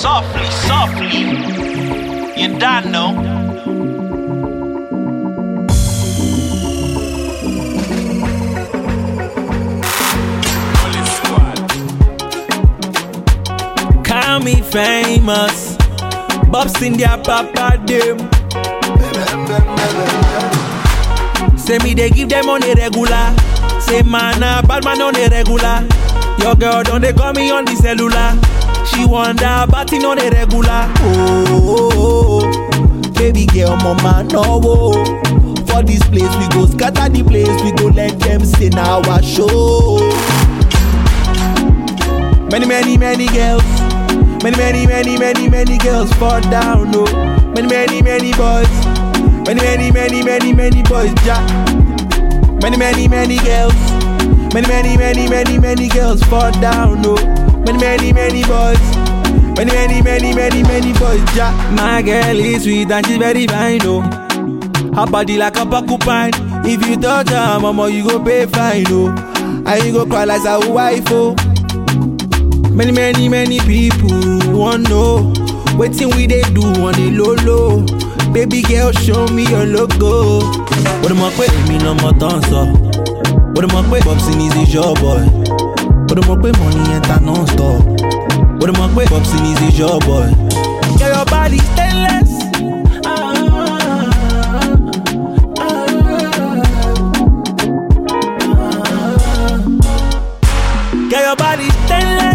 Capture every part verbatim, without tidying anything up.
softly, softly. You don't know. Call me famous, Bob's in their papa dem. Say me they give them on a regular. Say man a bad man on a regular. Your girl don't they call me on the cellular. She wonder about it on a regular. Oh, oh, oh, baby girl, mama no. Oh. For this place we go scatter the place. We go let them see now our show. Many, many, many girls. Many, many, many, many, many girls fall down, no. Many, many, many boys. Many, many, many, many, many boys, ja. Many, many, many girls. Many, many, many, many, many girls fall down, no. Many, many, many boys. Many, many, many, many, many boys, ja. My girl is sweet and she's very fine, no. Her body like a porcupine. If you touch her, mama, you go pay fine, no. And you go cry like a wife, oh. Many, many, many people want know waiting we they do on the low low. Baby girl, show me your logo. What am I pay me no more dancer? What am I pay? Bobson is your boy. What am I pay? Money enter non-stop. What am I pay? Bobson is your boy. Get your body stainless. Get your body stainless.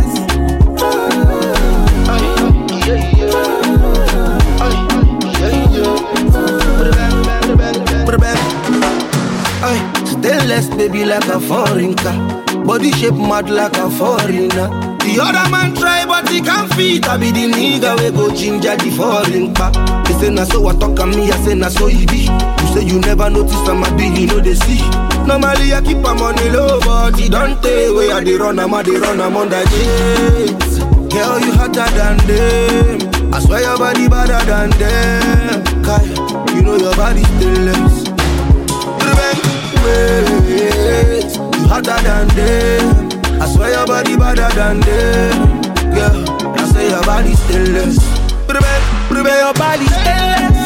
Stainless baby like a foreign car. Body shape mad like a foreigner. The other man try but he can't fit. I be the nigga we go ginger the foreign car. They say na so I talk and me I say na so he be. You say you never notice I'm a big, you know they see. Normally I keep my money low but he don't take where I they run, I'm a they run, I'm on the jeans. Girl you hotter than them. I swear your body better than them. Kai, you know your body stainless. Wait, you hotter than them. I swear your body better than them. Yeah, I say your body stainless. Your body stainless.